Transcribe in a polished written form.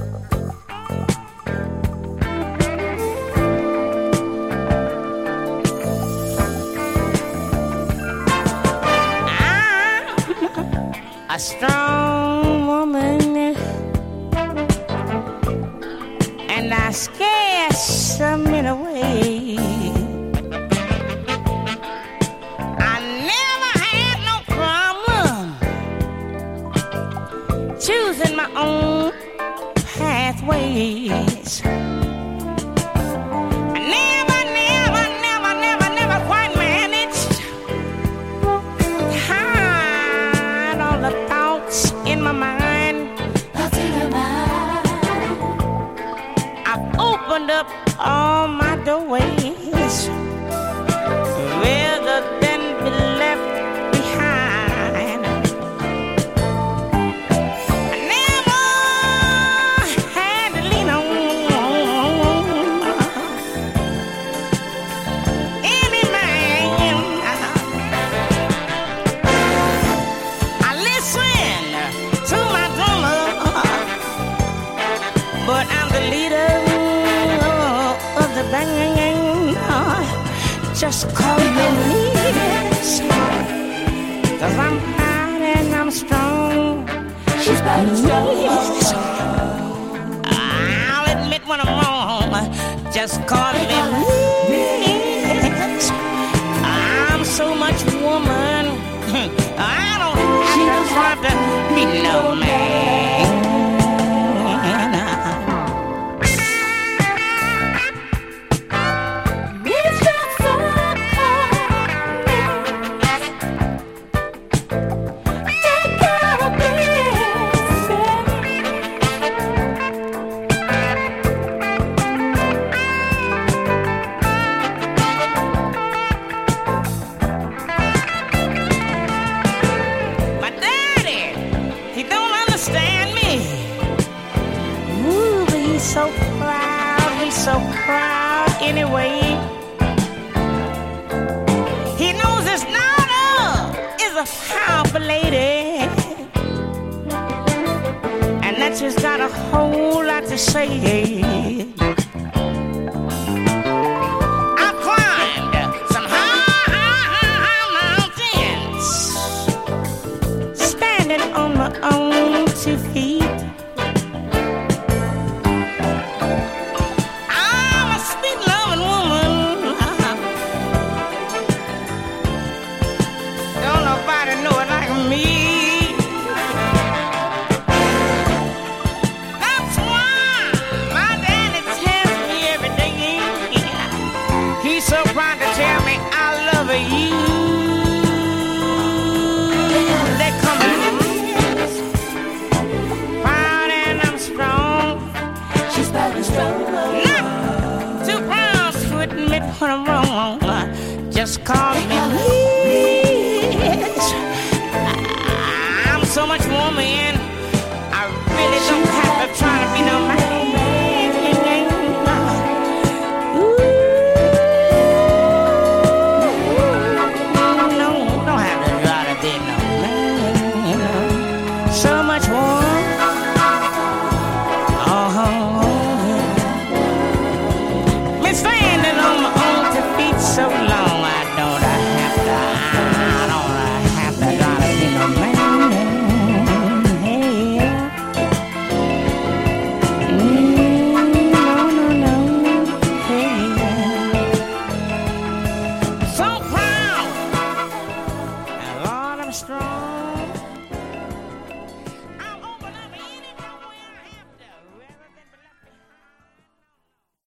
A strong woman, and I scare some in a way. I never had no problem choosing my own pathways. I never quite managed to hide all the thoughts in my mind. I've opened up all my doorways rather than be left behind. I never had to lean on any man. I listen to my drummer, but I'm the leader of the band. Just call me Liz, 'cause I'm proud and I'm strong. She's proud and strong. I'll admit when I'm wrong. Just call me Liz. I'm so much woman. I don't have to be no man. My daddy, he don't understand me. Ooh, but he's so proud anyway. He knows his daughter is a powerful lady, and that she's got a whole lot to say. I've climbed some high mountains, standing on my own 2 feet. I'm a sweet loving woman. Don't nobody know it like me. That's why my daddy tells me every day. He's so proud to tell me I love you. They come proud and I'm strong. She's proud and strong. Not too proud to admit when I'm wrong. Just call me Liz. I'm so much woman. I really don't have to try to be no man. No, don't have to try to be no man. So much woman. Been standing on my own 2 feet so long. I don't have to try to be no man. No. Hey. So proud. Lord, I'm strong.